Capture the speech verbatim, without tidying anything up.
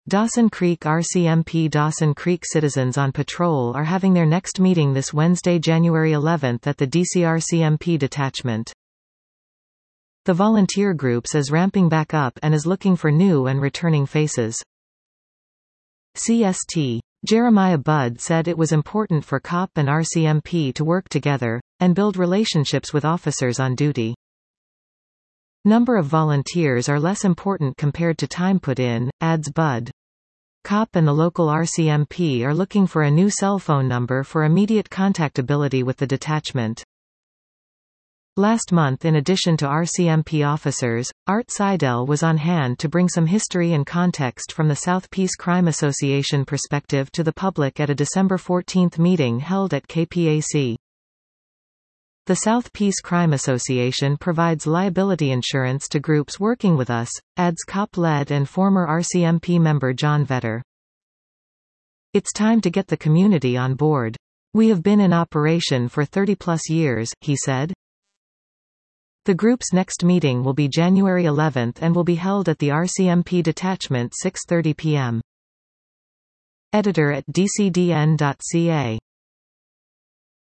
Dawson Creek R C M P. Dawson Creek Citizens on Patrol are having their next meeting this Wednesday, January eleventh at the D C R C M P detachment. The volunteer groups is ramping back up and is looking for new and returning faces. C S T. Jeremiah Budd said it was important for C O P and R C M P to work together, and build relationships with officers on duty. Number of volunteers are less important compared to time put in, adds Budd. C O P and the local R C M P are looking for a new cell phone number for immediate contactability with the detachment. Last month, in addition to R C M P officers, Art Seidel was on hand to bring some history and context from the South Peace Crime Association perspective to the public at a December fourteenth meeting held at K P A C. The South Peace Crime Association provides liability insurance to groups working with us, adds C O P-led and former R C M P member John Vetter. It's time to get the community on board. We have been in operation for thirty plus years, he said. The group's next meeting will be January eleventh and will be held at the R C M P detachment six thirty p m Editor at D C D N dot C A